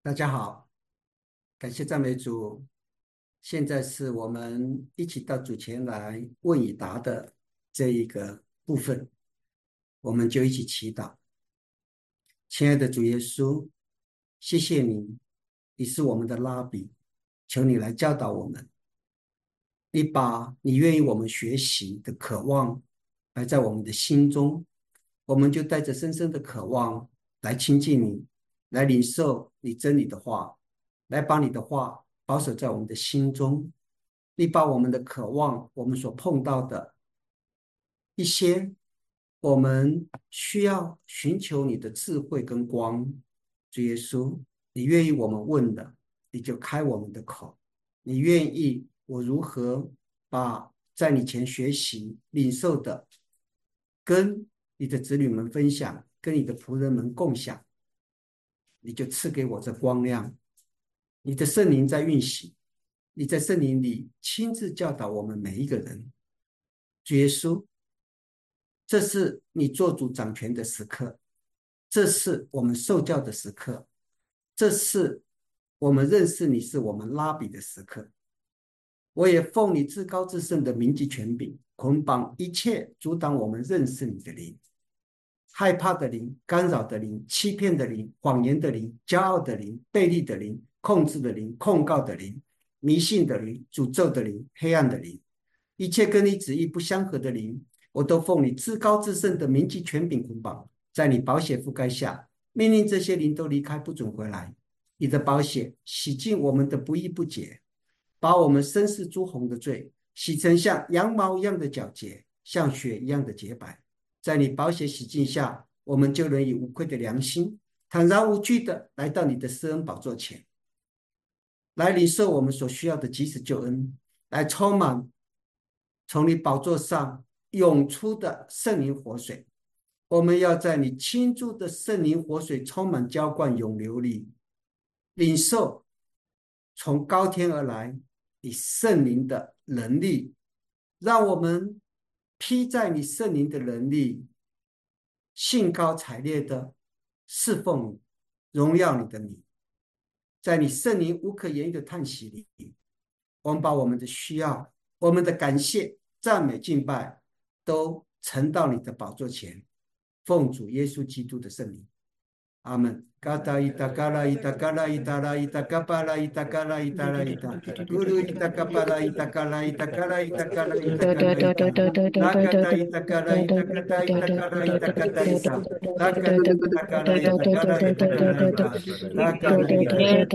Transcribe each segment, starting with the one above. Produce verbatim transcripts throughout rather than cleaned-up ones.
大家好，感谢赞美主。现在是我们一起到主前来问与答的这一个部分，我们就一起祈祷。亲爱的主耶稣，谢谢你，你是我们的拉比，求你来教导我们。你把你愿意我们学习的渴望摆在我们的心中，我们就带着深深的渴望来亲近你，来领受你真理的话，来把你的话保守在我们的心中。你把我们的渴望，我们所碰到的一些，我们需要寻求你的智慧跟光。主耶稣，你愿意我们问的，你就开我们的口。你愿意我如何把在你前学习领受的，跟你的子女们分享，跟你的仆人们共享，你就赐给我这光亮。你的圣灵在运行，你在圣灵里亲自教导我们每一个人。主耶稣，这是你做主掌权的时刻，这是我们受教的时刻，这是我们认识你是我们拉比的时刻。我也奉你至高至圣的名及权柄，捆绑一切阻挡我们认识你的灵，害怕的灵、干扰的灵、欺骗的灵、谎言的灵、骄傲的灵、背逆的灵、控制的灵、控告的灵、迷信的灵、诅咒的灵、黑暗的灵，一切跟你旨意不相合的灵，我都奉你至高至圣的名及权柄捆绑，在你宝血覆盖下，命令这些灵都离开，不准回来。你的宝血洗净我们的不义不洁，把我们身世朱红的罪洗成像羊毛一样的皎洁，像雪一样的洁白。在你宝血洗净下，我们就能以无愧的良心，坦然无惧的来到你的施恩宝座前，来领受我们所需要的及时救恩，来充满从你宝座上涌出的圣灵活水。我们要在你倾注的圣灵活水充满浇灌涌流里，领受从高天而来你圣灵的能力，让我们披在你圣灵的能力，兴高采烈的侍奉你，荣耀你的名。在你圣灵无可言喻的叹息里，我们把我们的需要、我们的感谢、赞美、敬拜，都呈到你的宝座前，奉主耶稣基督的圣名。阿门。嘎达伊达嘎啦伊达嘎啦伊达啦伊达嘎巴啦伊达嘎啦伊达啦伊达，咕噜伊达嘎巴啦伊达嘎啦伊达嘎啦伊达嘎啦伊达嘎啦伊达，拉嘎达伊达嘎啦伊达嘎达伊达嘎啦伊达嘎达伊达，拉嘎达伊达嘎啦伊达嘎啦伊达嘎啦伊达，拉嘎啦伊达嘎啦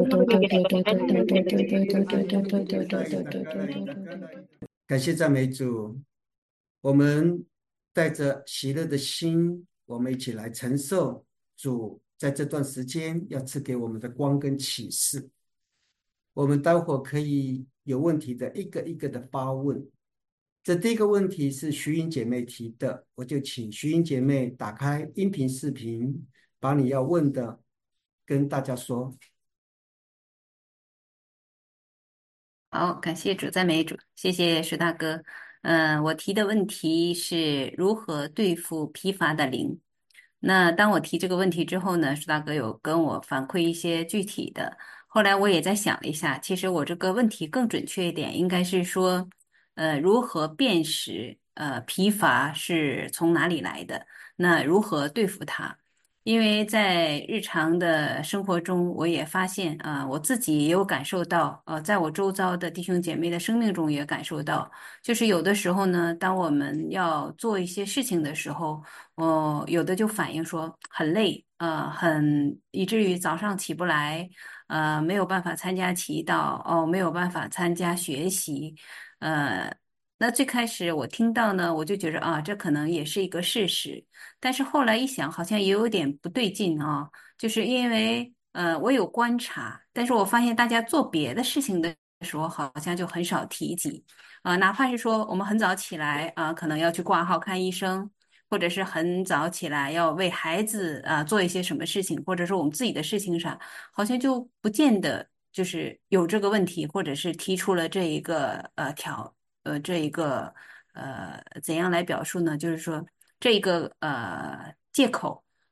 感谢赞美主，我们带着喜乐的心，我们一起来承受主在这段时间要赐给我们的光跟启示。我们待会可以有问题的一个一个的发问。这第一个问题是徐英姐妹提的，我就请徐英姐妹打开音频视频，把你要问的跟大家说。 好，感谢主赞美主，谢谢石大哥。嗯、我提的问题是如何对付疲乏的灵。那当我提这个问题之后呢，石大哥有跟我反馈一些具体的。后来我也在想了一下，其实我这个问题更准确一点，应该是说，呃，如何辨识呃疲乏是从哪里来的？那如何对付它？因为在日常的生活中，我也发现啊、呃我自己也有感受到，呃，在我周遭的弟兄姐妹的生命中也感受到，就是有的时候呢，当我们要做一些事情的时候，哦、有的就反映说很累，呃，很以至于早上起不来，呃，没有办法参加祈祷，哦，没有办法参加学习，呃。那最开始我听到呢，我就觉着啊，这可能也是一个事实。但是后来一想，好像也有点不对劲啊，就是因为呃，我有观察，但是我发现大家做别的事情的时候，好像就很少提及啊、哪怕是说我们很早起来啊、可能要去挂号看医生，或者是很早起来要为孩子啊、做一些什么事情，或者说我们自己的事情上，好像就不见得就是有这个问题，或者是提出了这一个呃条呃这一个呃怎样来表述呢？就是说。这个呃借口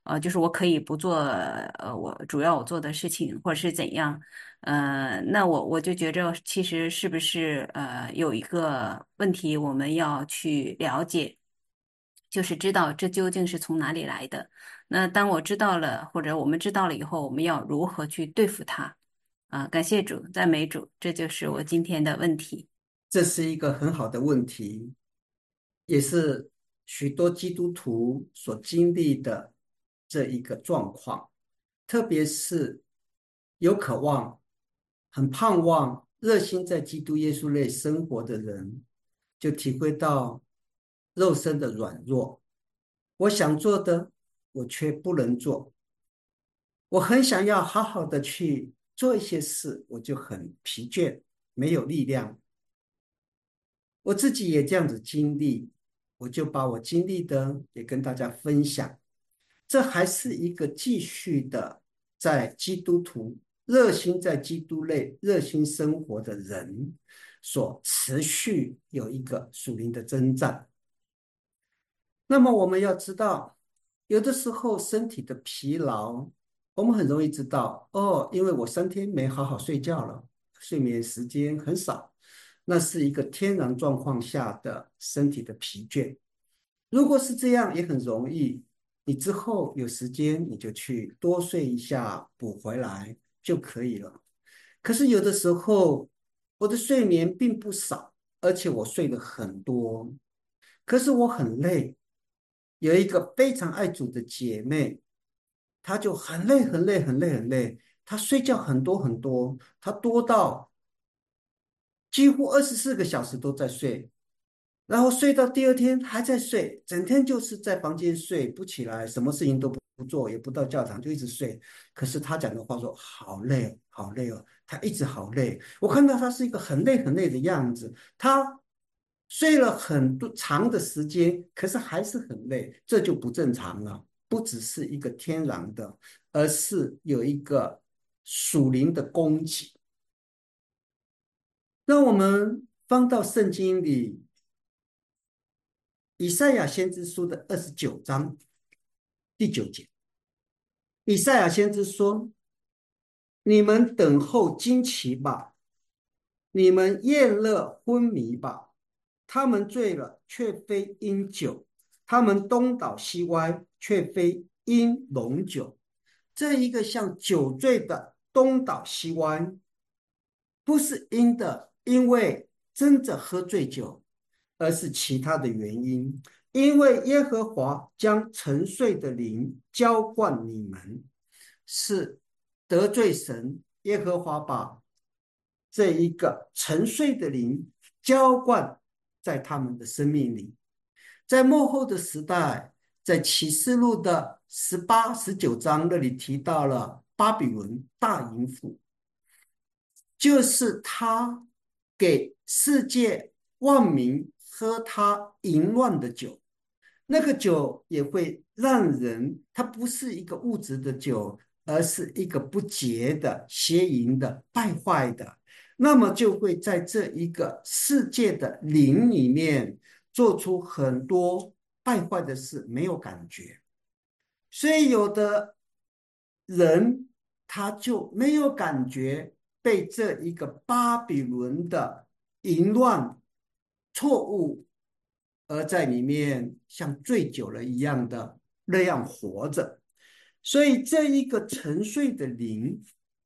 呃，就是我可以不做呃我主要我做的事情，或者是怎样。呃，那我我就觉着其实是不是呃有一个问题我们要去了解，就是知道这究竟是从哪里来的。那当我知道了，或者我们知道了以后，我们要如何去对付它？啊，感谢主，赞美主，这就是我今天的问题。 这是一个很好的问题，也是许多基督徒所经历的这一个状况，特别是有渴望、很盼望、热心在基督耶稣内生活的人，就体会到肉身的软弱。我想做的，我却不能做；我很想要好好的去做一些事，我就很疲倦，没有力量。我自己也这样子经历，我就把我经历的也跟大家分享。这还是一个继续的在基督徒热心在基督内热心生活的人所持续有一个属灵的征战。那么我们要知道，有的时候身体的疲劳，我们很容易知道，哦，因为我三天没好好睡觉了，睡眠时间很少，那是一个天然状况下的身体的疲倦。如果是这样，也很容易，你之后有时间你就去多睡一下，补回来就可以了。可是有的时候，我的睡眠并不少，而且我睡了很多，可是我很累。有一个非常爱主的姐妹，她就很累很累很累很累，她睡觉很多很多，她多到几乎二十四个小时都在睡，然后睡到第二天还在睡，整天就是在房间睡不起来，什么事情都不做，也不到教堂，就一直睡。可是她讲的话说好累哦，好累哦，她一直好累。我看到她是一个很累很累的样子，她睡了很多长的时间，可是还是很累，这就不正常了。不只是一个天然的，而是有一个属灵的供给。让我们翻到圣经里，以赛亚先知书的二十九章第九节，以赛亚先知说：“你们等候惊奇吧，你们厌乐昏迷吧。他们醉了，却非因酒；他们东倒西歪，却非因浓酒。”这一个像酒醉的东倒西歪，不是因的，因为真的喝醉酒，而是其他的原因。因为耶和华将沉睡的灵浇灌你们，是得罪神。耶和华把这一个沉睡的灵浇灌在他们的生命里。在末后的时代，在启示录的十八、十九章那里提到了巴比伦大淫妇，就是他给世界万民喝他淫乱的酒。那个酒也会让人，它不是一个物质的酒，而是一个不洁的、邪淫的、败坏的，那么就会在这一个世界的灵里面做出很多败坏的事，没有感觉。所以有的人他就没有感觉被这一个巴比伦的淫乱错误，而在里面像醉酒了一样的那样活着。所以这一个沉睡的灵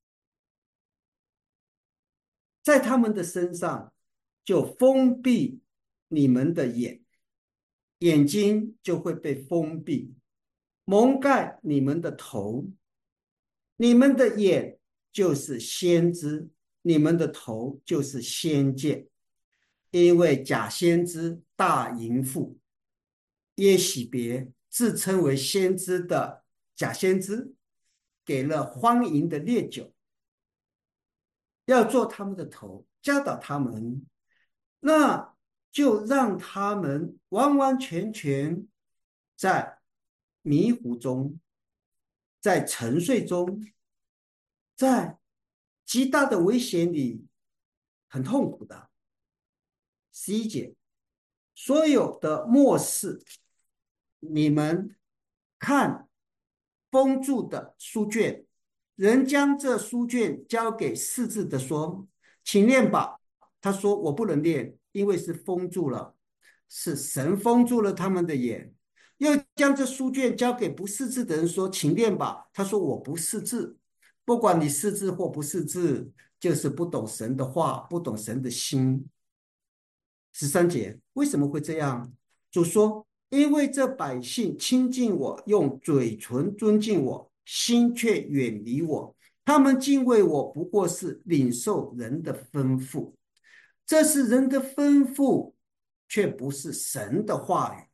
在他们的身上就封闭你们的眼，眼睛就会被封闭，蒙盖你们的头。你们的眼就是先知，你们的头就是先见。因为假先知大淫妇耶喜别自称为先知的假先知，给了欢迎的烈酒，要做他们的头，教导他们，那就让他们完完全全在迷糊中，在沉睡中，在极大的危险里，很痛苦的。十一节，所有的末世，你们看封住的书卷。人将这书卷交给识字的说：请念吧。他说：我不能念，因为是封住了，是神封住了他们的眼。又将这书卷交给不识字的人说：请念吧。他说：我不识字。不管你识字或不识字，就是不懂神的话，不懂神的心。十三节为什么会这样？主说：因为这百姓亲近我，用嘴唇尊敬我，心却远离我。他们敬畏我，不过是领受人的吩咐。这是人的吩咐，却不是神的话语。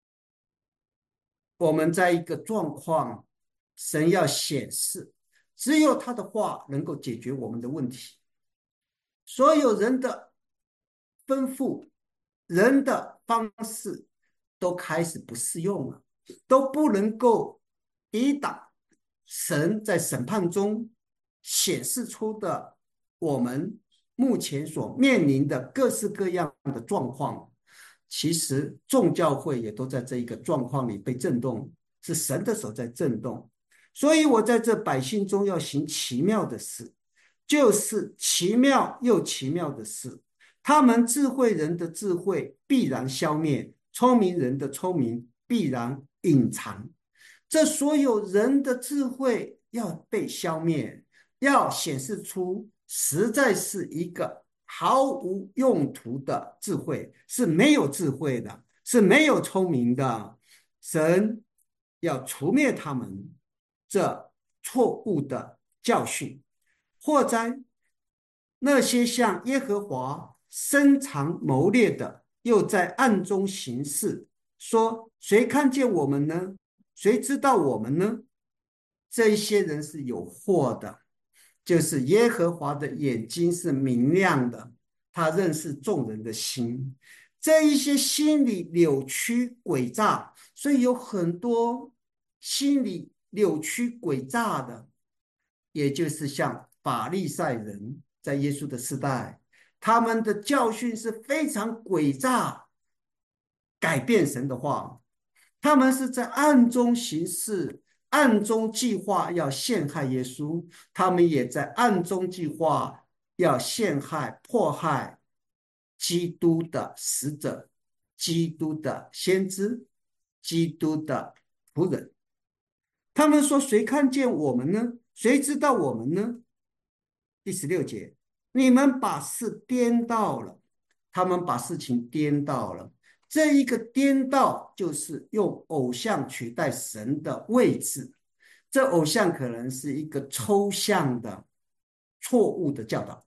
我们在一个状况，神要显示，只有他的话能够解决我们的问题。所有人的吩咐、人的方式都开始不适用了，都不能够抵挡神在审判中显示出的我们目前所面临的各式各样的状况。其实众教会也都在这一个状况里被震动，是神的手在震动。所以我在这百姓中要行奇妙的事，就是奇妙又奇妙的事。他们智慧人的智慧必然消灭，聪明人的聪明必然隐藏。这所有人的智慧要被消灭，要显示出实在是一个毫无用途的智慧，是没有智慧的，是没有聪明的。神要除灭他们这错误的教训。祸哉，那些向耶和华深藏谋略的，又在暗中行事，说谁看见我们呢？谁知道我们呢？这一些人是有祸的，就是耶和华的眼睛是明亮的，他认识众人的心。这一些心理扭曲诡诈，所以有很多心理扭曲诡诈的，也就是像法利赛人在耶稣的时代，他们的教训是非常诡诈，改变神的话。他们是在暗中行事，暗中计划要陷害耶稣，他们也在暗中计划要陷害、迫害基督的使者、基督的先知、基督的仆人。他们说：谁看见我们呢？谁知道我们呢？第十六节，你们把事颠倒了，他们把事情颠倒了。这一个颠倒就是用偶像取代神的位置，这偶像可能是一个抽象的错误的教导。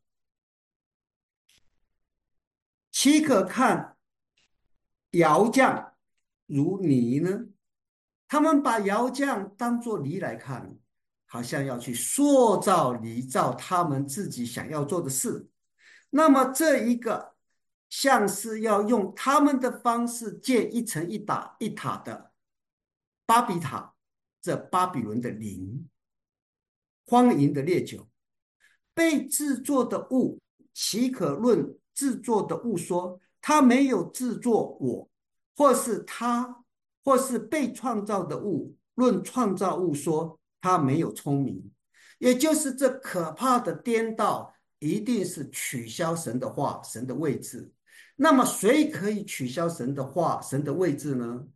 岂可看窑匠如泥呢？他们把窑匠当作泥来看，好像要去塑造泥造他们自己想要做的事。那么这一个像是要用他们的方式建一层一打一塔的巴比塔，这巴比伦的灵，荒淫的烈酒，被制作的物，岂可论制作的物说他没有制作我，或是他，或是被创造的物，论创造物说他没有聪明。也就是这可怕的颠倒，一定是取消神的话、神的位置。那么谁可以取消神的话、神的位置呢？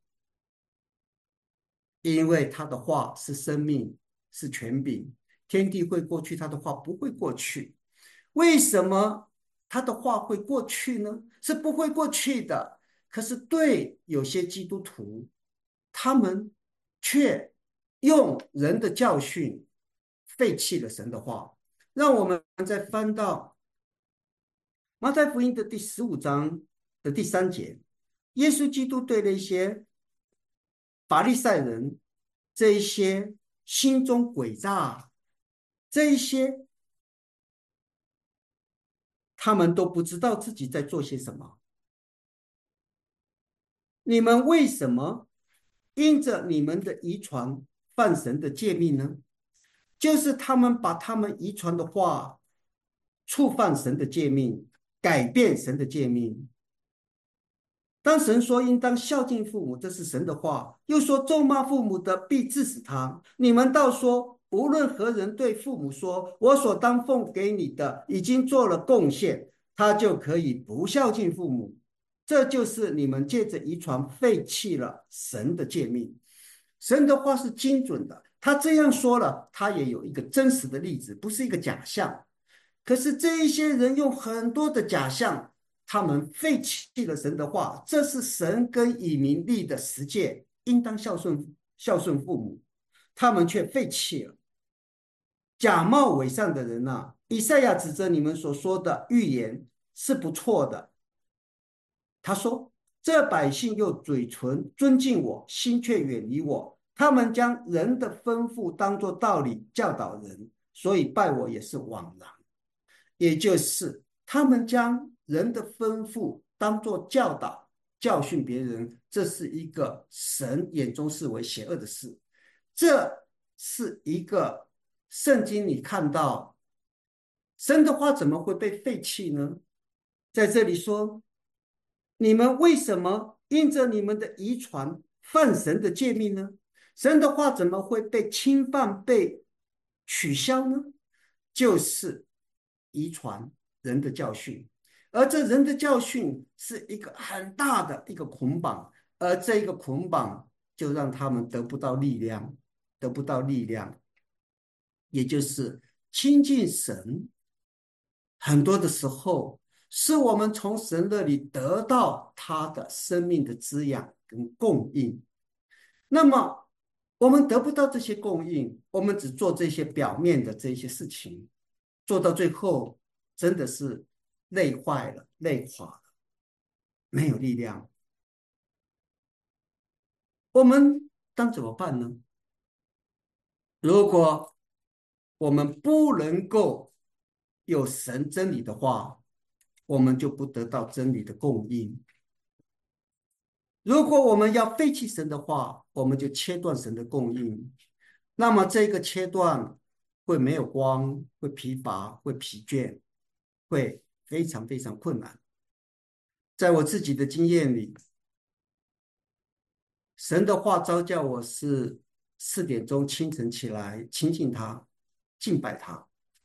因为他的话是生命，是权柄，天地会过去，他的话不会过去。为什么他的话会过去呢？是不会过去的。可是对有些基督徒，他们却用人的教训废弃了神的话。让我们再翻到马太福音的第十五章的第三节，耶稣基督对那些法利赛人，这一些心中诡诈，这一些他们都不知道自己在做些什么。你们为什么因着你们的遗传犯神的诫命呢？就是他们把他们遗传的话触犯神的诫命，改变神的诫命。 当神说应当孝敬父母，这是神的话；又说咒骂父母的必治死他。你们倒说，无论何人对父母说：“我所当奉给你的已经做了贡献”，他就可以不孝敬父母。这就是你们借着遗传废弃了神的诫命。神的话是精准的，他这样说了，他也有一个真实的例子，不是一个假象。可是这一些人用很多的假象，他们废弃了神的话，这是神跟以民立的十诫，应当孝顺孝顺父母，他们却废弃了。假冒伪善的人呐、以赛亚指着你们所说的预言是不错的。他说：“这百姓又嘴唇尊敬我，心却远离我。他们将人的吩咐当作道理教导人，所以拜我也是枉然。”也就是他们将人的吩咐当作教导、教训别人，这是一个神眼中视为邪恶的事。这是一个圣经里看到神的话怎么会被废弃呢？在这里说，你们为什么因着你们的遗传犯神的诫命呢？神的话怎么会被侵犯、被取消呢？就是遗传人的教训，而这人的教训是一个很大的一个捆绑，而这一个捆绑就让他们得不到力量，得不到力量，也就是亲近神。很多的时候，是我们从神那里得到他的生命的滋养跟供应。那么，我们得不到这些供应，我们只做这些表面的这些事情，做到最后真的是累坏了、累垮了，没有力量。我们当怎么办呢？如果我们不能够有神真理的话，我们就不得到真理的供应。如果我们要废弃神的话，我们就切断神的供应。那么这个切断会没有光，会疲乏，会疲倦，会非常非常困难。在我自己的经验里，神的话召叫我是四点钟清晨起来亲近他，敬拜他，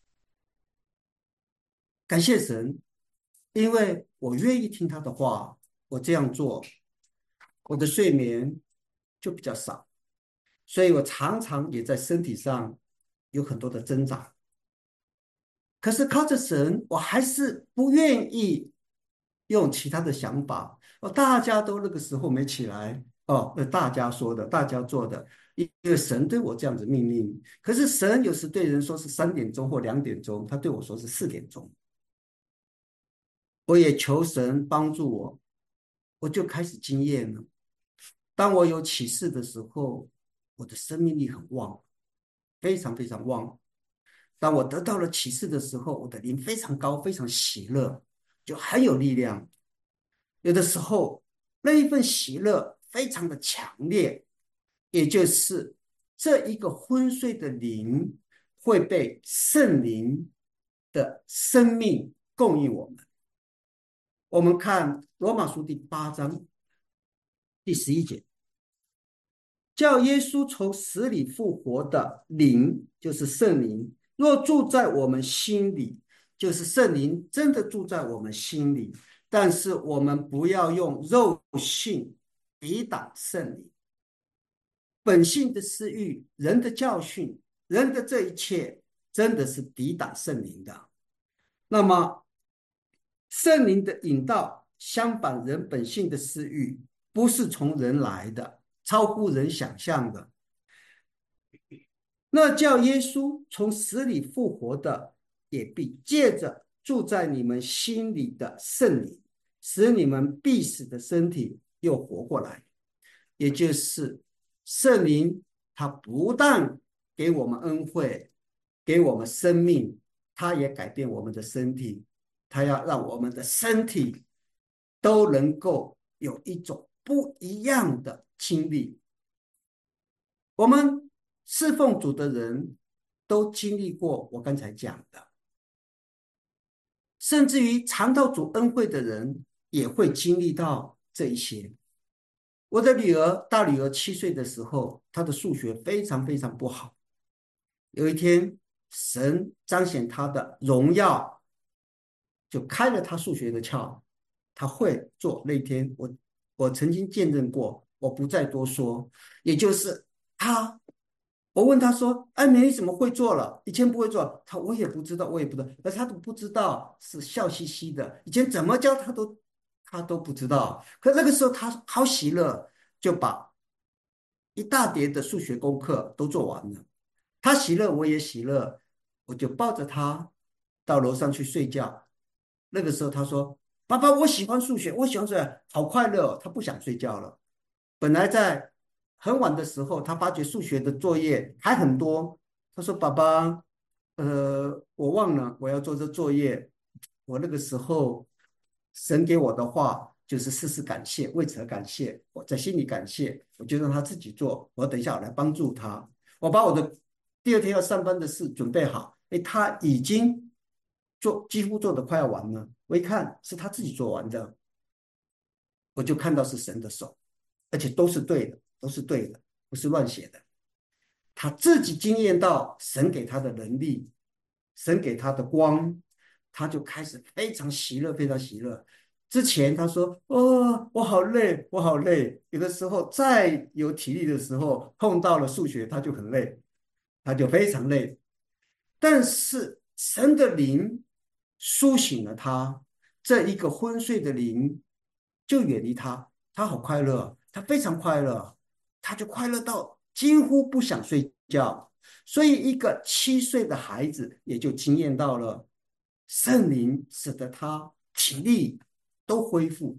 感谢神，因为我愿意听他的话，我这样做，我的睡眠就比较少。所以我常常也在身体上有很多的挣扎。可是靠着神，我还是不愿意用其他的想法。哦，大家都那个时候没起来，哦，那大家说的，大家做的，因为神对我这样子命令。可是神有时对人说是三点钟或两点钟，他对我说是四点钟。我也求神帮助我，我就开始经验了。当我有启示的时候，我的生命力很旺，非常非常旺。当我得到了启示的时候，我的灵非常高，非常喜乐，就很有力量。有的时候，那一份喜乐非常的强烈，也就是这一个昏睡的灵会被圣灵的生命供应我们。我们看罗马书第八章第十一节。叫耶稣从死里复活的灵，就是圣灵，若住在我们心里，就是圣灵真的住在我们心里。但是我们不要用肉性抵挡圣灵，本性的私欲、人的教训、人的这一切，真的是抵挡圣灵的。那么圣灵的引导，相反，人本性的私欲不是从人来的，超乎人想象的。那叫耶稣从死里复活的，也必借着住在你们心里的圣灵，使你们必死的身体又活过来。也就是圣灵，他不但给我们恩惠，给我们生命，他也改变我们的身体，他要让我们的身体都能够有一种不一样的经历。我们侍奉主的人都经历过我刚才讲的，甚至于尝到主恩惠的人也会经历到这一些。我的女儿，大女儿七岁的时候，她的数学非常非常不好。有一天，神彰显他的荣耀，就开了他数学的窍，他会做。那天我我曾经见证过，我不再多说。也就是他，我问他说：“艾美，你怎么会做了？以前不会做。”他我也不知道，我也不知道，而他都不知道，是笑嘻嘻的。以前怎么教他都他都不知道。可那个时候他好喜乐，就把一大叠的数学功课都做完了。他喜乐，我也喜乐，我就抱着他到楼上去睡觉。那个时候他说：“爸爸，我喜欢数学，我喜欢数学，好快乐哦。”他不想睡觉了。本来在很晚的时候，他发觉数学的作业还很多。他说：“爸爸，呃，我忘了我要做这作业。”我那个时候，神给我的话就是事事感谢，为此而感谢。我在心里感谢，我就让他自己做。我等一下我来帮助他。我把我的第二天要上班的事准备好。哎，他已经做，几乎做的快要完了。我一看是他自己做完的，我就看到是神的手，而且都是对的，都是对的，不是乱写的。他自己经验到神给他的能力，神给他的光，他就开始非常喜乐，非常喜乐。之前他说：“哦，我好累，我好累。”有的时候再有体力的时候，碰到了数学，他就很累，他就非常累。但是神的灵苏醒了他，这一个昏睡的灵就远离他，他好快乐，他非常快乐，他就快乐到几乎不想睡觉。所以，一个七岁的孩子也就惊艳到了圣灵，使得他体力都恢复。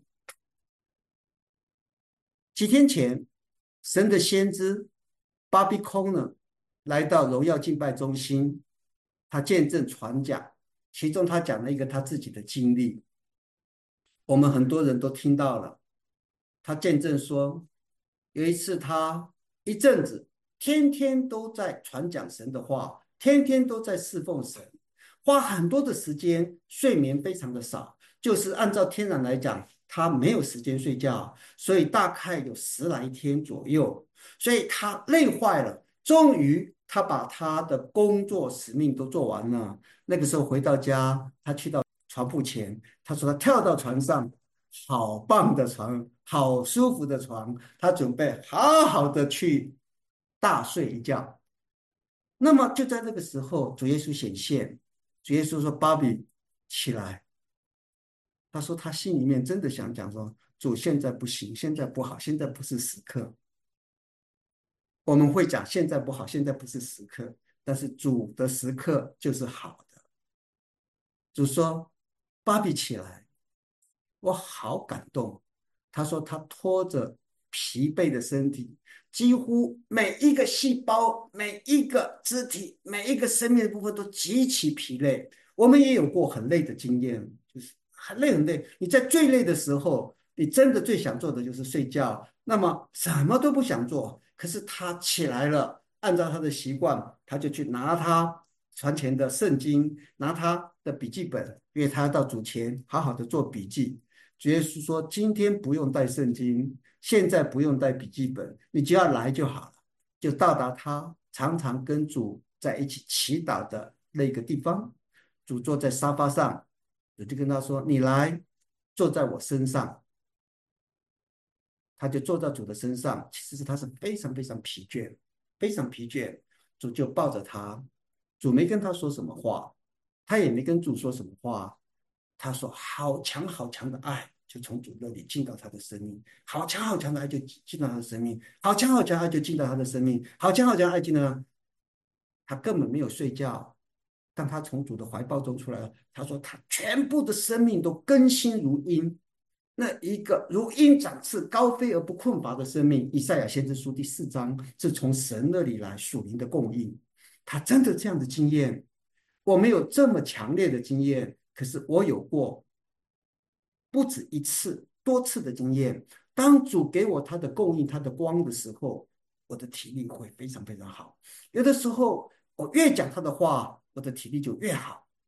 几天前，神的先知巴比空呢来到荣耀敬拜中心，他见证传讲，其中他讲了一个他自己的经历，我们很多人都听到了。他见证说，有一次他一阵子天天都在传讲神的话，天天都在侍奉神，花很多的时间，睡眠非常的少，就是按照天然来讲，他没有时间睡觉，所以大概有十来天左右，所以他累坏了。终于，他把他的工作使命都做完了。那个时候回到家，他去到床铺前，他说他跳到床上，好棒的床，好舒服的床，他准备好好的去大睡一觉。那么就在这个时候，主耶稣显现，主耶稣说："芭比，起来。"他说他心里面真的想讲说：主现在不行，现在不好，现在不是时刻。我们会讲现在不好，现在不是时刻，但是主的时刻就是好的。主说：芭比起来。我好感动。他说他拖着疲惫的身体，几乎每一个细胞、每一个肢体、每一个生命的部分都极其疲累。我们也有过很累的经验，就是很累很累。你在最累的时候，你真的最想做的就是睡觉，那么什么都不想做。可是他起来了，按照他的习惯，他就去拿他传前的圣经，拿他的笔记本，因为他要到主前好好的做笔记。主耶稣说：“今天不用带圣经，现在不用带笔记本，你只要来就好了。”就到达他常常跟主在一起祈祷的那个地方。主坐在沙发上，我就跟他说：“你来，坐在我身上。”他就坐在主的身上。其实他是非常非常疲倦，非常疲倦。主就抱着他，主没跟他说什么话，他也没跟主说什么话。他说：“好强好强的爱，就从主那里进到他的生命；好强好强的爱就进到他的生命；好强好强的爱就进到他的生命；好强好强的爱进到他根本没有睡觉。当他从主的怀抱中出来了，他说他全部的生命都更新如鹰。那一个如鹰展翅、高飞而不困乏的生命，以赛亚先知书第四章是从神那里来属灵的供应。他真的这样的经验，我没有这么强烈的经验，可是我有过不止一次、多次的经验。当主给我他的供应、他的光的时候，我的体力会非常非常好。有的时候，我越讲他的话，我的体力就越好。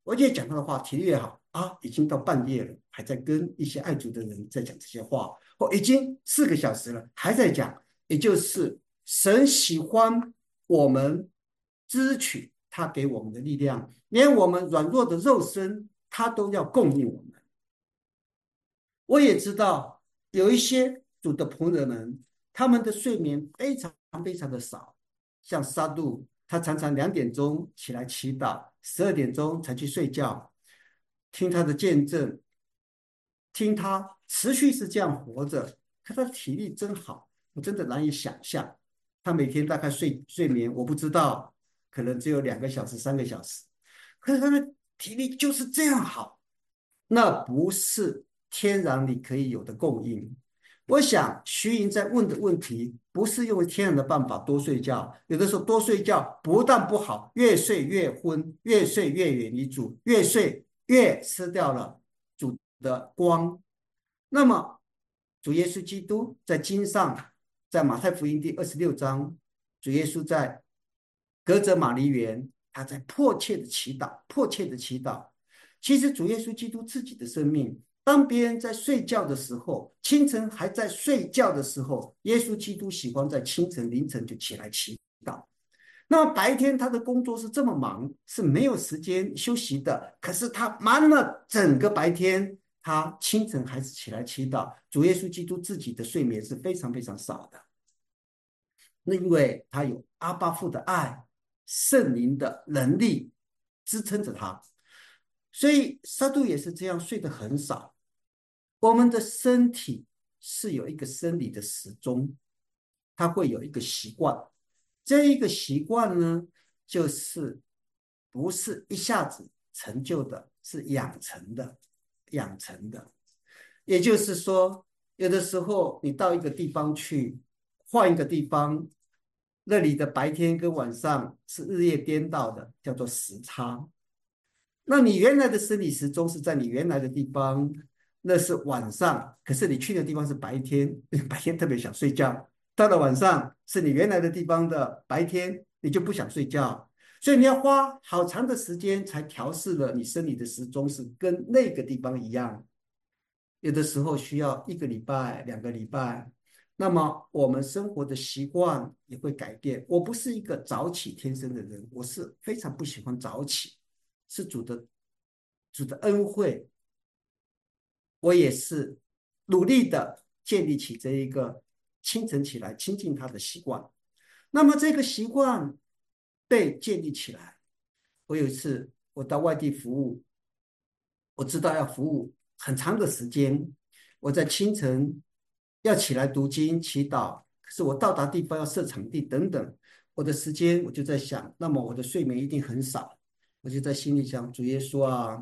我越讲他的话，体力越好啊，已经到半夜了，还在跟一些爱主的人在讲这些话，或已经四个小时了，还在讲。也就是神喜欢我们支取他给我们的力量，连我们软弱的肉身，他都要供应我们。我也知道有一些主的仆人们，他们的睡眠非常非常的少，像沙杜，他常常两点钟起来祈祷，十二点钟才去睡觉。听他的见证，听他持续是这样活着，可他的体力真好，我真的难以想象。他每天大概睡睡眠，我不知道，可能只有两个小时、三个小时，可是他的体力就是这样好。那不是天然你可以有的供应。我想徐莹在问的问题，不是用天然的办法多睡觉，有的时候多睡觉不但不好，越睡越昏，越睡越远离主，越睡越吃掉了主的光。那么主耶稣基督在经上，在马太福音第二十六章，主耶稣在格泽玛黎园，他在迫切的祈祷，迫切的祈祷。其实主耶稣基督自己的生命，当别人在睡觉的时候，清晨还在睡觉的时候，耶稣基督喜欢在清晨凌晨就起来祈祷。那么白天他的工作是这么忙，是没有时间休息的。可是他忙了整个白天，他清晨还是起来祈祷。主耶稣基督自己的睡眠是非常非常少的，那因为他有阿爸父的爱、圣灵的能力支撑着他，所以沙杜也是这样睡得很少。我们的身体是有一个生理的时钟，它会有一个习惯。这一个习惯呢，就是不是一下子成就的，是养成的，养成的。也就是说，有的时候你到一个地方去，换一个地方，那里的白天跟晚上是日夜颠倒的，叫做时差。那你原来的生理时钟是在你原来的地方，那是晚上，可是你去的地方是白天，白天特别想睡觉，到了晚上是你原来的地方的白天，你就不想睡觉，所以你要花好长的时间才调试了你生理的时钟是跟那个地方一样，有的时候需要一个礼拜、两个礼拜。那么我们生活的习惯也会改变。我不是一个早起天生的人，我是非常不喜欢早起。是主的主的恩惠，我也是努力的建立起这一个清晨起来亲近他的习惯。那么这个习惯被建立起来，我有一次我到外地服务，我知道要服务很长的时间，我在清晨要起来读经祈祷，可是我到达地方要设场地等等，我的时间我就在想，那么我的睡眠一定很少。我就在心里想，主耶稣啊，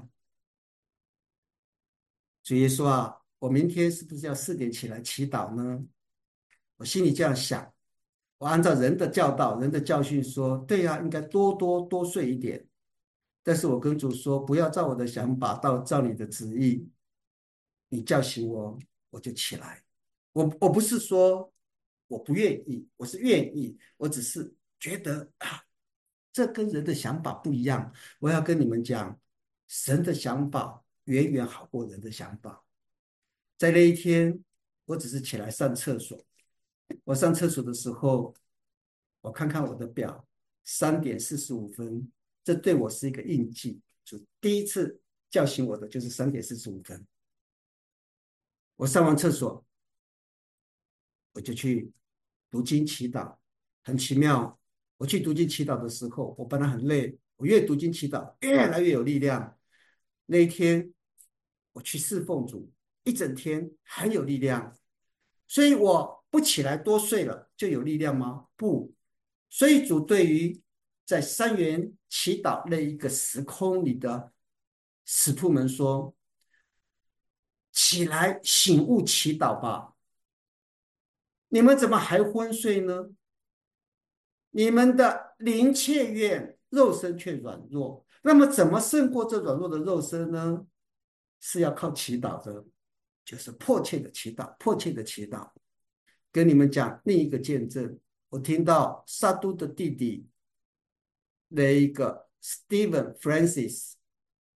主耶稣啊，我明天是不是要四点起来祈祷呢？我心里这样想。我按照人的教导、人的教训说，对呀、啊，应该多多多睡一点。但是我跟主说，不要照我的想法，到照你的旨意。你叫醒我，我就起来。我我不是说我不愿意，我是愿意，我只是觉得啊，这跟人的想法不一样。我要跟你们讲，神的想法远远好过人的想法。在那一天，我只是起来上厕所。我上厕所的时候，我看看我的表，三点四十五分，这对我是一个印记。就第一次叫醒我的就是三点四十五分。我上完厕所，我就去读经祈祷，很奇妙。我去读经祈祷的时候，我本来很累，我越读经祈祷越来越有力量。那一天我去侍奉主，一整天很有力量。所以我不起来多睡了就有力量吗？不。所以主对于在三元祈祷那一个时空里的使徒们说：起来醒悟祈祷吧！你们怎么还昏睡呢？你们的灵切愿，肉身却软弱。那么怎么胜过这软弱的肉身呢？是要靠祈祷的，就是迫切的祈祷，迫切的祈祷。跟你们讲另一个见证，我听到沙都的弟弟那一个 Stephen Francis，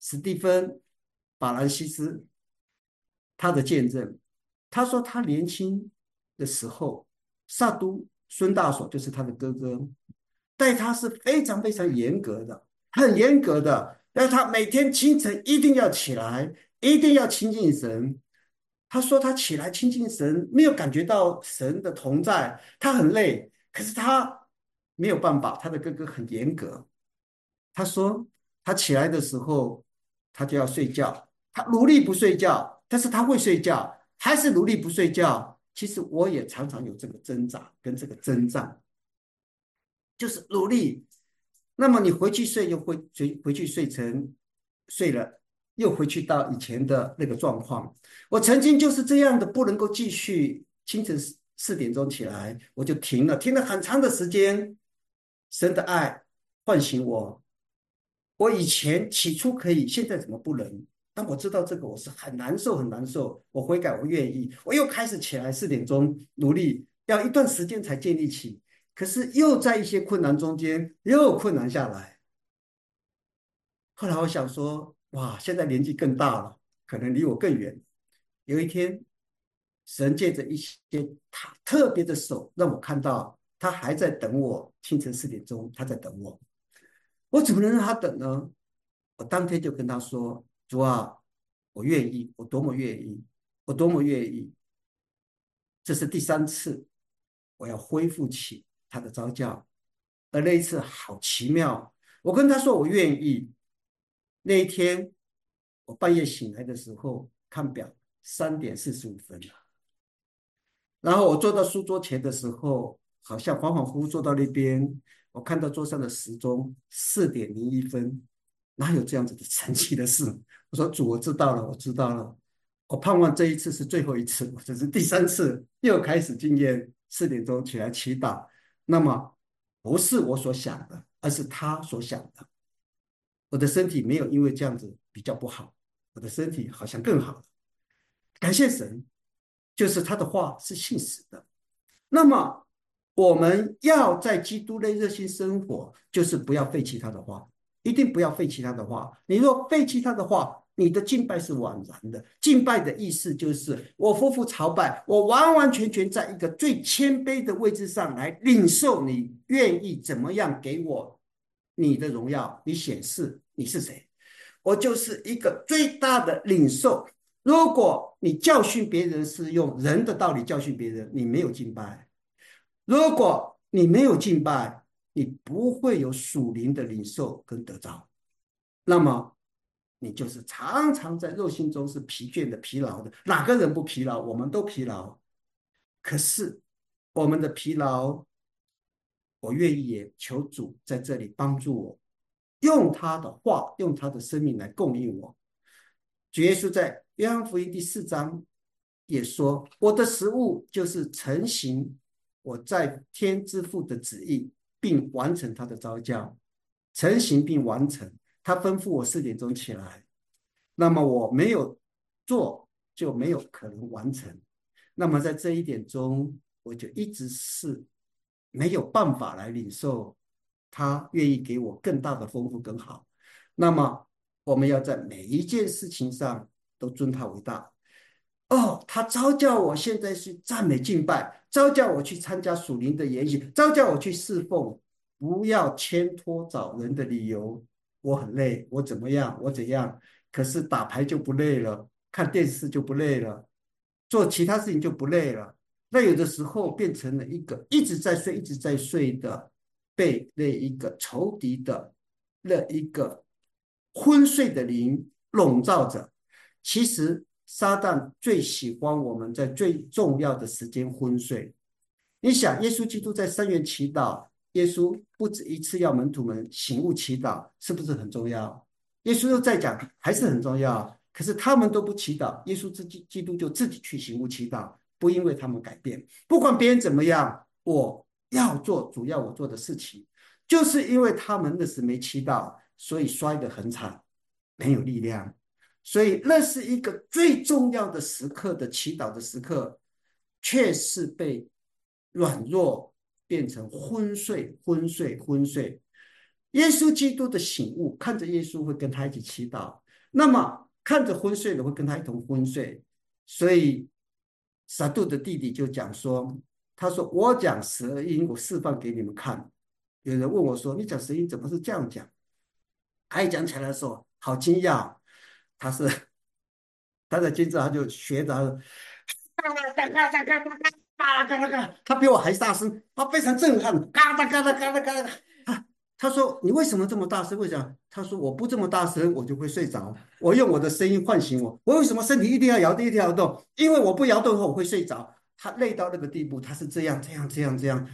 史蒂芬·法兰西斯他的见证。他说他年轻的时候，萨都孙大所就是他的哥哥，待他是非常非常严格的，很严格的，让他每天清晨一定要起来，一定要亲近神。他说他起来亲近神，没有感觉到神的同在，他很累，可是他没有办法，他的哥哥很严格。他说他起来的时候，他就要睡觉，他努力不睡觉，但是他会睡觉，还是努力不睡觉。其实我也常常有这个挣扎跟这个征战，就是努力。那么你回去睡又回回回去睡成睡了，又回去到以前的那个状况。我曾经就是这样的，不能够继续清晨四四点钟起来，我就停了，停了很长的时间。神的爱唤醒我，我以前起初可以，现在怎么不能？当我知道这个，我是很难受，很难受。我悔改，我愿意，我又开始起来，四点钟努力，要一段时间才建立起。可是又在一些困难中间又困难下来。后来我想说，哇，现在年纪更大了，可能离我更远。有一天，神借着一些他特别的手，让我看到他还在等我。清晨四点钟，他在等我。我怎么能让他等呢？我当天就跟他说：“主啊，我愿意，我多么愿意，我多么愿意。”这是第三次，我要恢复起他的招教，而那一次好奇妙。我跟他说我愿意。那一天，我半夜醒来的时候看表，三点四十五分了。然后我坐到书桌前的时候，好像恍恍惚惚坐到那边，我看到桌上的时钟四点零一分，哪有这样子的神奇的事？我说主，我知道了，我知道了。我盼望这一次是最后一次，这是第三次，又开始经验四点钟起来祈祷。那么不是我所想的，而是他所想的。我的身体没有因为这样子比较不好，我的身体好像更好了。感谢神，就是他的话是信实的。那么我们要在基督内热心生活，就是不要废弃他的话，一定不要废弃他的话。你若废弃他的话，你的敬拜是枉然的。敬拜的意思就是我夫妇朝拜，我完完全全在一个最谦卑的位置上来领受你愿意怎么样给我你的荣耀，你显示你是谁。我就是一个最大的领受。如果你教训别人是用人的道理教训别人，你没有敬拜。如果你没有敬拜，你不会有属灵的领受跟得着，那么你就是常常在肉性中是疲倦的、疲劳的。哪个人不疲劳？我们都疲劳。可是我们的疲劳，我愿意也求主在这里帮助我，用他的话，用他的生命来供应我。主耶稣在约翰福音第四章也说：“我的食物就是成行我在天之父的旨意，并完成他的召叫。成行并完成，他吩咐我四点钟起来，那么我没有做，就没有可能完成。那么在这一点中，我就一直是没有办法来领受他愿意给我更大的丰富更好。那么我们要在每一件事情上都尊他为大。哦，他召叫我现在去赞美敬拜，召叫我去参加属灵的研习，召叫我去侍奉。不要牵拖找人的理由，我很累，我怎么样，我怎样。可是打牌就不累了，看电视就不累了，做其他事情就不累了。那有的时候变成了一个一直在睡、一直在睡的，被那一个仇敌的那一个昏睡的灵笼罩着。其实撒旦最喜欢我们在最重要的时间昏睡。你想，耶稣基督在三元祈祷，耶稣不止一次要门徒们醒悟祈祷，是不是很重要？耶稣又在讲，还是很重要。可是他们都不祈祷，耶稣自己基督就自己去醒悟祈祷，不因为他们改变，不管别人怎么样，我要做主要我做的事情，就是因为他们那时没祈祷，所以摔得很惨，没有力量。所以那是一个最重要的时刻的祈祷的时刻，却是被软弱变成昏睡、昏睡、昏睡。耶稣基督的醒悟，看着耶稣会跟他一起祈祷， 那么看着昏睡的会跟他一同昏睡，所以撒杜的弟弟就讲说，他说我讲舌音，我示范给你们看。有人问我说，你讲舌音怎么是这样讲？他一讲起来的时候，好惊讶，他是他在接着他就学着，嘎啦嘎啦嘎啦，他比我还大声，他非常震撼，嘎哒嘎哒嘎哒嘎哒。他他说你为什么这么大声？为什么？他说我不这么大声，我就会睡着。我用我的声音唤醒我。我为什么身体一定要摇动，一定要摇动？因为我不摇动的话，我会睡着。他累到那个地步，他是这样这样这样这样。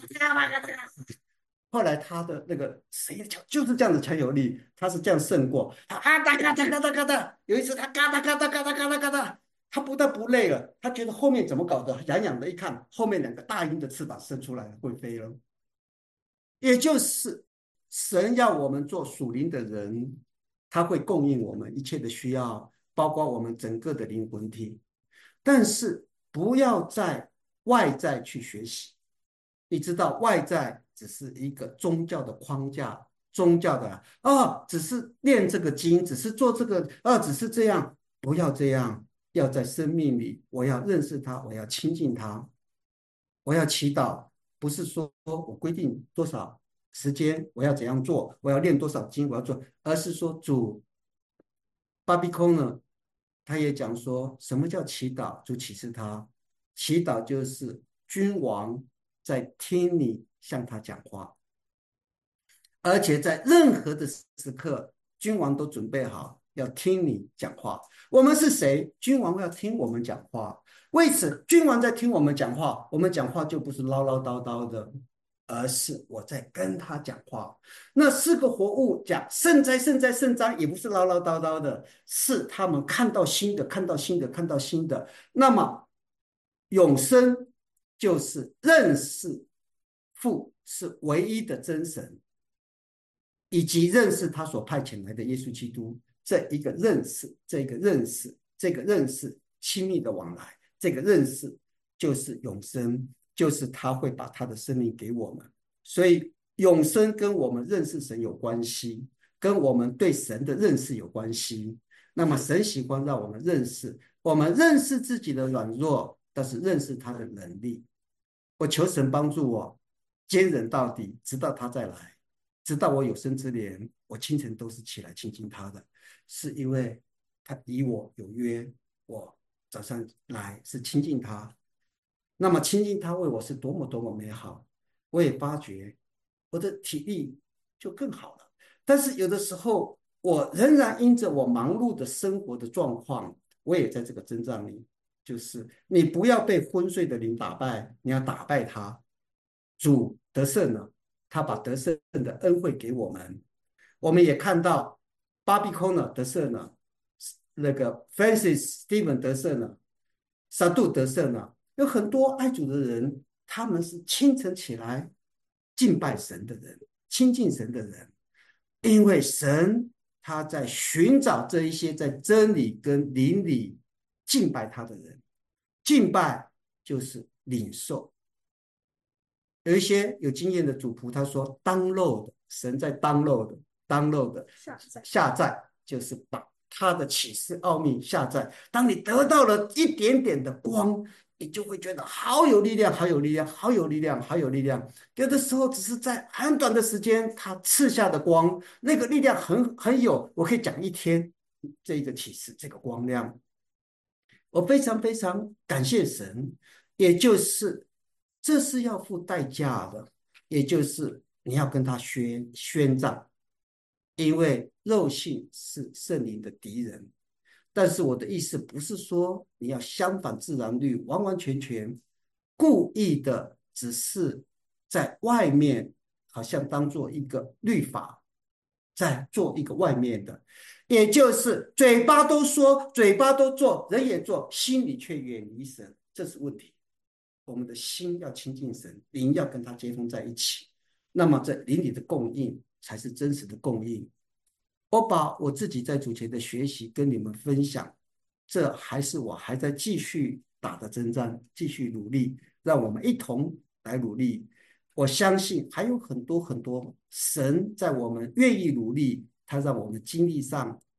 后来他的那个谁的枪就是这样子强有力，他是这样胜过。他啊哒嘎哒嘎哒嘎哒，有一次他嘎哒嘎哒嘎哒嘎哒嘎哒，他不但不累了，他觉得后面怎么搞的，痒痒的，一看后面两个大鹰的翅膀伸出来了，会飞了。也就是神要我们做属灵的人，他会供应我们一切的需要，包括我们整个的灵魂体。但是不要在外在去学习，你知道外在只是一个宗教的框架，宗教的啊，哦只是念这个经，只是做这个，啊，只是这样，不要这样，要在生命里，我要认识他，我要亲近他，我要祈祷，不是说我规定多少时间我要怎样做，我要念多少经，我要做，而是说主巴比空呢，他也讲说什么叫祈祷，主启示他，祈祷就是君王在听你向他讲话，而且在任何的时刻，君王都准备好要听你讲话。我们是谁？君王要听我们讲话。为此，君王在听我们讲话，我们讲话就不是唠唠叨叨的，而是我在跟他讲话。那四个活物讲圣哉圣哉圣哉，也不是唠唠叨叨的，是他们看到新的，看到新的，看到新的。那么永生就是认识父是唯一的真神，以及认识他所派遣来的耶稣基督，这一个认识，这个认识，这个认识，亲密的往来，这个认识就是永生，就是他会把他的生命给我们。所以永生跟我们认识神有关系，跟我们对神的认识有关系。那么神喜欢让我们认识，我们认识自己的软弱，但是认识他的能力。我求神帮助我坚忍到底，直到他再来。直到我有生之年，我清晨都是起来亲近他的，是因为他与我有约，我早上来是亲近他。那么亲近他为我是多么多么美好，我也发觉我的体力就更好了。但是有的时候，我仍然因着我忙碌的生活的状况，我也在这个征战里，就是你不要被昏睡的灵打败，你要打败他。主得胜了，他把得胜的恩惠给我们。我们也看到巴比 c o n 得胜了，那个 Francis Stephen 得胜了，沙杜得胜了，有很多爱主的人，他们是清晨起来敬拜神的人，亲近神的人，因为神他在寻找这一些在真理跟灵里敬拜他的人。敬拜就是领受。有一些有经验的主仆，他说 download， 神在 download download 下载，下载就是把他的启示奥秘下载。当你得到了一点点的光，你就会觉得好有力量，好有力量，好有力量，好有力量。有的时候只是在很短的时间，他赐下的光，那个力量很很有，我可以讲一天这个启示，这个光亮。我非常非常感谢神，也就是这是要付代价的，也就是你要跟他宣宣战，因为肉性是圣灵的敌人。但是我的意思不是说你要相反自然律，完完全全故意的，只是在外面好像当做一个律法，在做一个外面的，也就是嘴巴都说，嘴巴都做，人也做，心里却远离神，这是问题。我们的心要亲近神，灵要跟他接通在一起，那么这灵里的供应才是真实的供应。我把我自己在主前的学习跟你们分享，这还是我还在继续打的征战，继续努力，让我们一同来努力。我相信还有很多很多神在我们愿意努力，他让我们经历上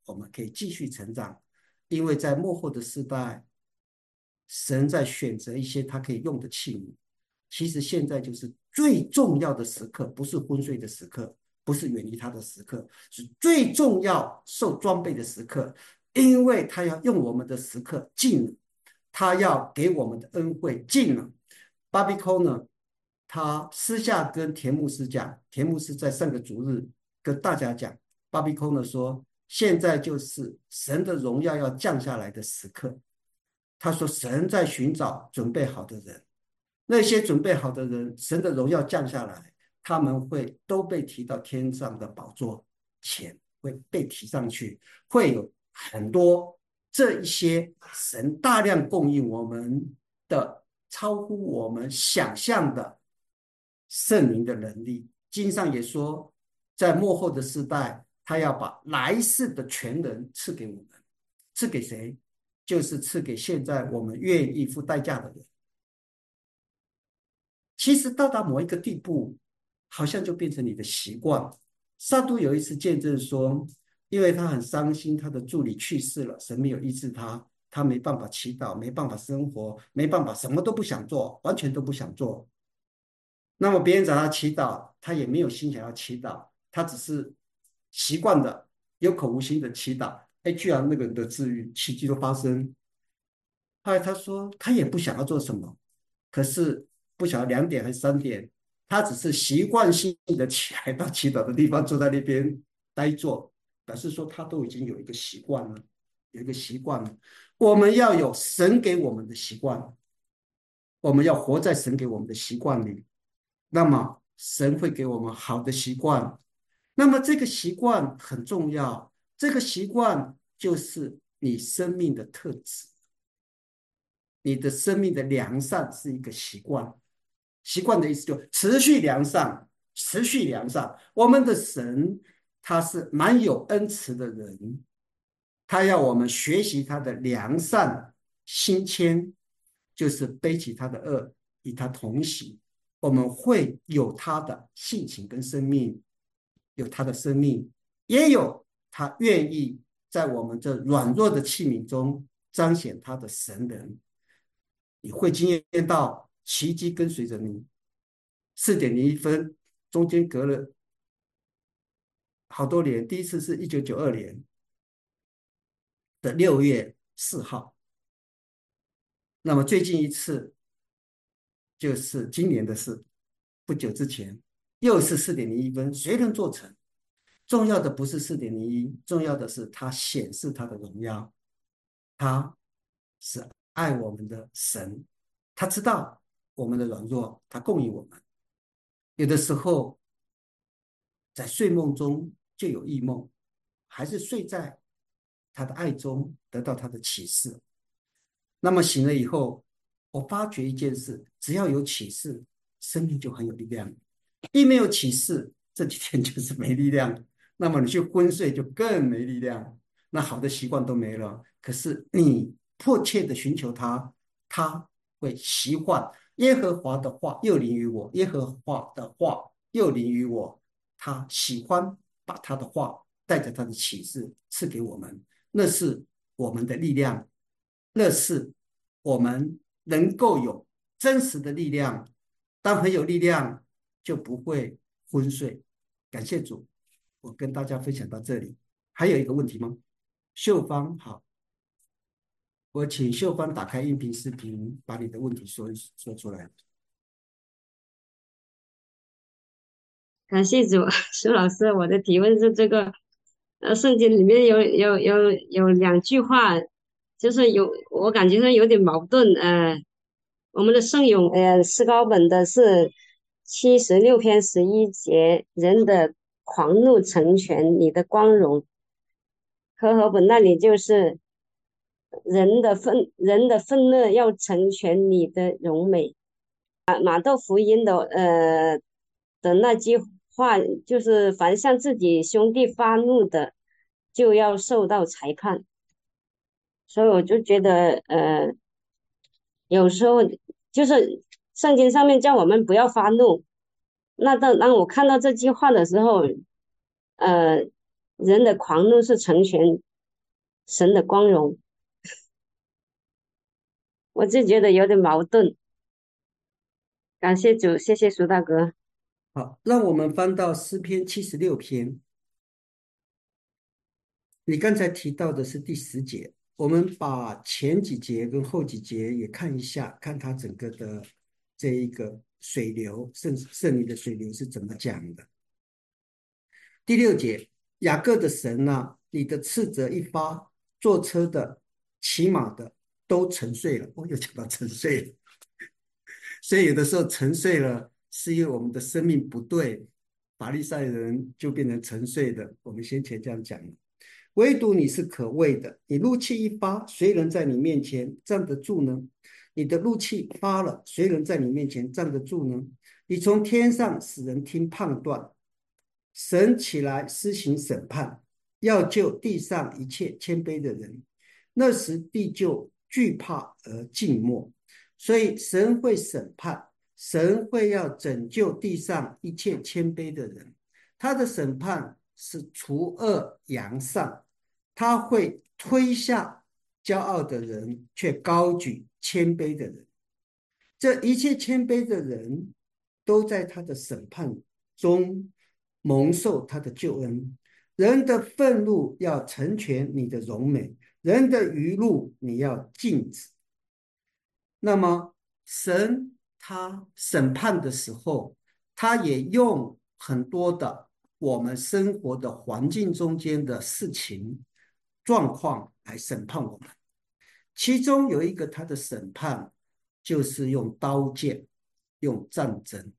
我们可以继续成长，因为在末后的时代，神在选择一些他可以用的器皿。其实现在就是最重要的时刻，不是昏睡的时刻，不是远离他的时刻，是最重要受装备的时刻，因为他要用我们的时刻近了，他要给我们的恩惠近了。巴比扣呢，他私下跟田牧师讲，田牧师在上个主日跟大家讲，巴比扣呢说，现在就是神的荣耀要降下来的时刻。他说，神在寻找准备好的人，那些准备好的人，神的荣耀降下来，他们会都被提到天上的宝座前，会被提上去，会有很多这一些神大量供应我们的，超乎我们想象的圣灵的能力。经上也说，在末后的时代，他要把来世的全能赐给我们，赐给谁？就是赐给现在我们愿意付代价的人。其实到达某一个地步，好像就变成你的习惯。萨都有一次见证说，因为他很伤心，他的助理去世了，神没有医治他，他没办法祈祷，没办法生活，没办法，什么都不想做，完全都不想做。那么别人找他祈祷，他也没有心想要祈祷，他只是习惯的有口无心的祈祷。哎，居然那个人的治愈奇迹都发生。后来他说他也不想要做什么，可是不晓得两点还是三点，他只是习惯性的起来到祈祷的地方坐在那边呆坐，表示说他都已经有一个习惯了，有一个习惯了。我们要有神给我们的习惯，我们要活在神给我们的习惯里，那么神会给我们好的习惯。那么这个习惯很重要，这个习惯就是你生命的特质。你的生命的良善是一个习惯，习惯的意思就持续良善，持续良善。我们的神他是蛮有恩慈的人，他要我们学习他的良善心谦，就是背起他的恶，与他同行。我们会有他的性情跟生命，有他的生命，也有他愿意在我们这软弱的器皿中彰显他的神人。你会经验到奇迹跟随着你，四点零一分，中间隔了好多年，第一次是一九九二年的六月四号，那么最近一次就是今年的事，不久之前又是四点零一分，谁能做成？重要的不是四点零一，重要的是它显示它的荣耀，他是爱我们的神，他知道我们的软弱，他供应我们。有的时候在睡梦中就有异梦，还是睡在他的爱中得到他的启示。那么醒了以后，我发觉一件事，只要有启示，生命就很有力量。一没有启示，这几天就是没力量。那么你去昏睡就更没力量，那好的习惯都没了。可是你迫切的寻求他，他会习惯耶和华的话又临于我，耶和华的话又临于我。他喜欢把他的话带着他的启示赐给我们，那是我们的力量，那是我们能够有真实的力量。当很有力量，就不会昏睡。感谢主，我跟大家分享到这里。还有一个问题吗？秀芳，好，我请秀芳打开音频视频，把你的问题说说出来。 感谢主，苏老师，我的提问是这个，呃，圣经里面有有有有两句话，就是有我感觉上有点矛盾，呃，我们的圣咏，呃，诗高本的是七十六篇十一节，人的狂怒成全你的光荣，和合本那里就是人的愤人的愤怒要成全你的荣美。马窦福音的呃的那句话，就是凡向自己兄弟发怒的，就要受到裁判。所以我就觉得，呃，有时候就是圣经上面叫我们不要发怒，那当当我看到这句话的时候，呃，人的狂怒是成全神的光荣，我就觉得有点矛盾。感谢主，谢谢苏大哥。 好，让我们翻到诗篇七十六篇。你刚才提到的是第十节，我们把前几节跟后几节也看一下，看它整个的这一个水流，圣圣灵的水流是怎么讲的。第六节，雅各的神啊，你的斥责一发，坐车的、骑马的都沉睡了。我、哦、又讲到沉睡了，所以有的时候沉睡了，是因为我们的生命不对，法利赛人就变成沉睡的。我们先前这样讲了。唯独你是可畏的，你怒气一发，谁能在你面前站得住呢？你的怒气发了，谁能在你面前站得住呢？你从天上使人听判断，神起来施行审判，要救地上一切谦卑的人。那时地就惧怕而静默。所以神会审判，神会要拯救地上一切谦卑的人。他的审判是除恶扬善，他会推下骄傲的人，却高举谦卑的人。这一切谦卑的人都在他的审判中蒙受他的救恩。人的愤怒要成全你的荣美，人的余怒你要禁止。那么神他审判的时候，他也用很多的我们生活的环境中间的事情状况来审判我们。其中有一个他的审判就是用刀剑，用战争。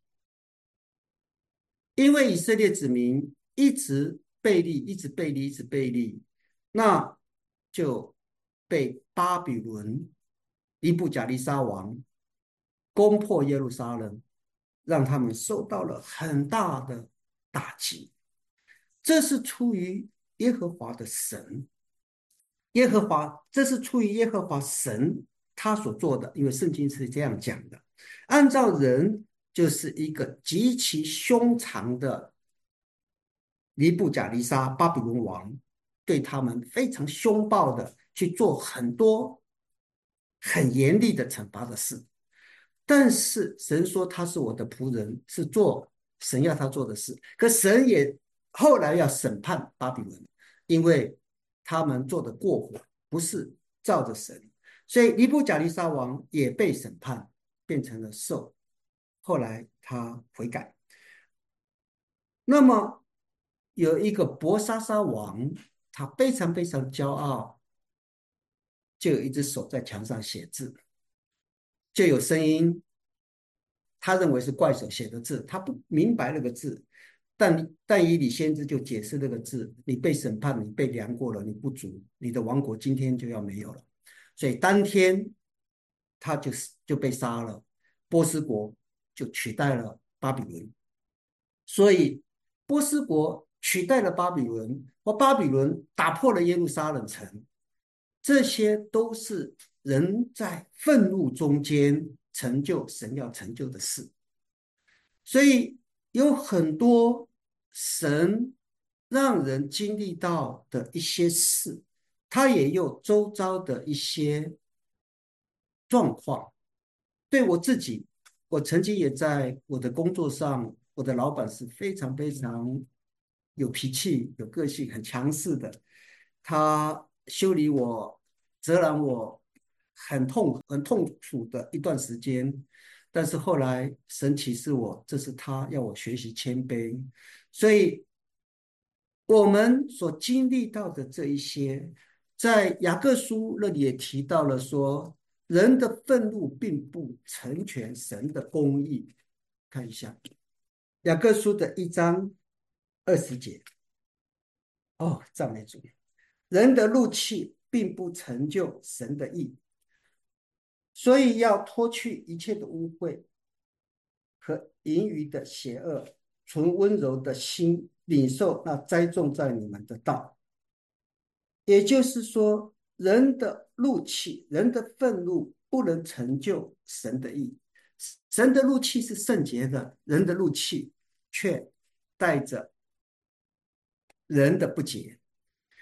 因为以色列子民一直背离，一直背离，一直背离，那就被巴比伦尼布甲尼撒王攻破耶路撒冷，让他们受到了很大的打击。这是出于耶和华的神，耶和华，这是出于耶和华神他所做的，因为圣经是这样讲的。按照人就是一个极其凶残的尼布甲尼撒巴比伦王，对他们非常凶暴的去做很多很严厉的惩罚的事。但是神说他是我的仆人，是做神要他做的事。可神也后来要审判巴比伦，因为他们做的过火，不是照着神。所以尼布甲尼撒王也被审判，变成了兽。后来他悔改。那么有一个伯沙撒王，他非常非常骄傲，就有一只手在墙上写字，就有声音，他认为是怪手写的字，他不明白那个字，但但以理先知就解释那个字：你被审判，你被量过了，你不足，你的王国今天就要没有了。所以当天他就就被杀了，波斯国就取代了巴比伦。所以波斯国取代了巴比伦，或巴比伦打破了耶路撒冷城，这些都是人在愤怒中间成就神要成就的事。所以有很多神让人经历到的一些事，他也有周遭的一些状况。对我自己，我曾经也在我的工作上，我的老板是非常非常有脾气、有个性、很强势的。他修理我、责难我，很痛、很痛楚的一段时间。但是后来神启示我，这是他要我学习谦卑。所以我们所经历到的这一些，在雅各书那里也提到了说，人的愤怒并不成全神的公义。看一下雅各书的一章二十节。哦，赞美主！人的怒气并不成就神的义，所以要脱去一切的污秽和盈余的邪恶，存温柔的心领受那栽种在你们的道。也就是说，人的怒气、人的愤怒不能成就神的义。神的怒气是圣洁的，人的怒气却带着人的不洁。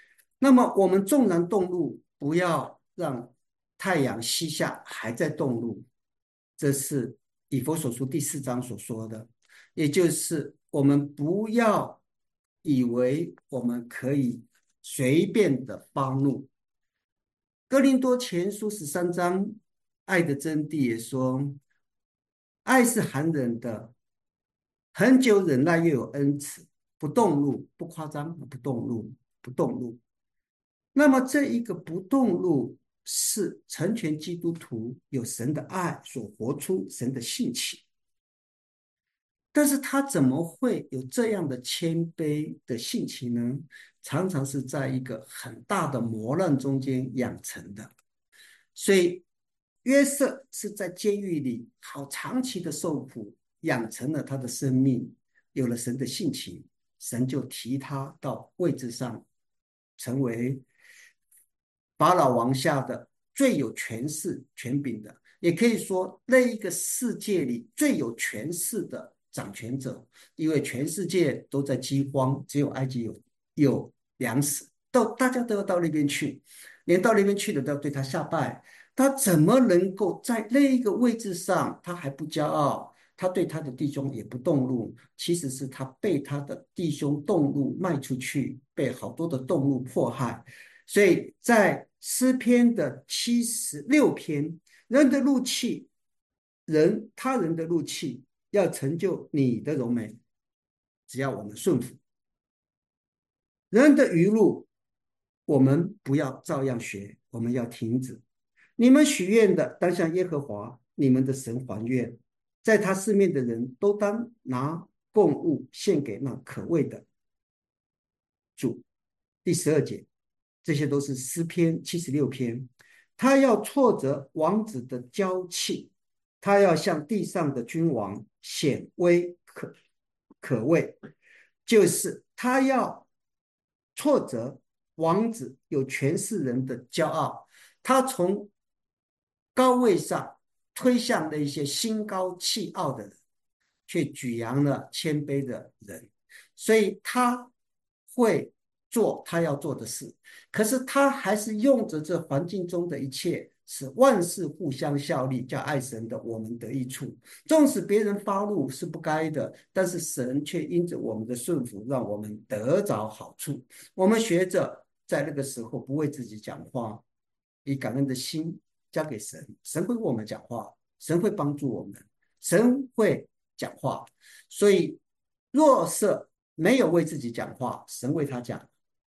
那么我们纵然动怒，不要让太阳西下还在动怒，这是以弗所书第四章所说的，也就是我们不要以为我们可以随便的发怒。哥林多前书十三章爱的真谛也说，爱是含忍的，恒久忍耐，又有恩慈，不动怒，不夸张，不动怒，不动怒。那么这一个不动怒是成全基督徒有神的爱所活出神的性情，但是他怎么会有这样的谦卑的性情呢？常常是在一个很大的磨难中间养成的。所以约瑟是在监狱里好长期的受苦，养成了他的生命，有了神的性情，神就提他到位置上，成为法老王下的最有权势权柄的，也可以说那一个世界里最有权势的掌权者。因为全世界都在饥荒，只有埃及有有粮食，都大家都要到那边去，连到那边去的都要对他下拜。他怎么能够在那一个位置上，他还不骄傲，他对他的弟兄也不动怒？其实是他被他的弟兄动怒卖出去，被好多的动物迫害。所以在诗篇的七十六篇，人的怒气，人他人的怒气要成就你的荣美，只要我们顺服。人的余怒，我们不要照样学，我们要停止。你们许愿的，当向耶和华你们的神还愿，在他四面的人都当拿供物献给那可畏的主。第十二节，这些都是诗篇七十六篇。他要挫折王子的骄气，他要向地上的君王显威可可畏，就是他要挫折王子有权势人的骄傲，他从高位上推向那些心高气傲的人，却举扬了谦卑的人。所以他会做他要做的事，可是他还是用着这环境中的一切，使万事互相效力，叫爱神的我们得益处。纵使别人发怒是不该的，但是神却因着我们的顺服，让我们得着好处。我们学着在那个时候不为自己讲话，以感恩的心交给神，神会为我们讲话，神会帮助我们，神会讲话。所以若是没有为自己讲话，神为他讲，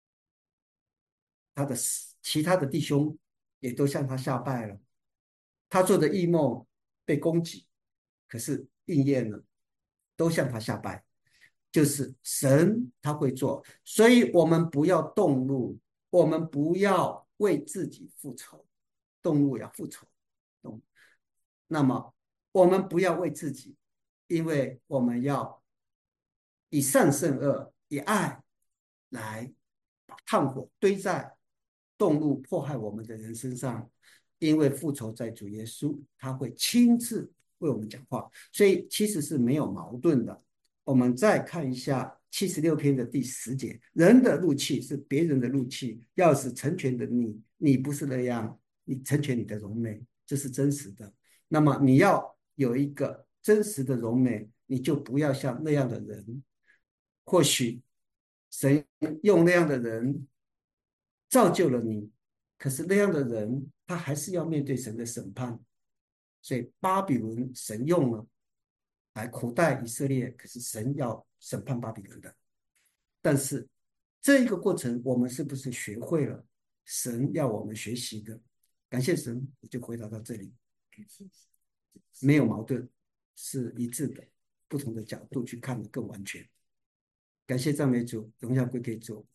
他的其他的弟兄也都向他下拜了。他做的异梦被攻击，可是应验了，都向他下拜。就是神他会做，所以我们不要动怒，我们不要为自己复仇，动怒要复仇。动那么我们不要为自己，因为我们要以善胜恶，以爱来把炭火堆在动怒迫害我们的人身上。因为复仇在主耶稣，他会亲自为我们讲话，所以其实是没有矛盾的。我们再看一下七十六篇的第十节，人的怒气是别人的怒气，要是成全的你，你不是那样，你成全你的荣美，这是真实的。那么你要有一个真实的荣美，你就不要像那样的人。或许神用那样的人造就了你，可是那样的人他还是要面对神的审判。所以巴比伦神用了来苦待以色列，可是神要审判巴比伦的。但是这一个过程我们是不是学会了神要我们学习的？感谢神，我就回答到这里。没有矛盾，是一致的，不同的角度去看得更完全。感谢赞美主，荣耀归给主。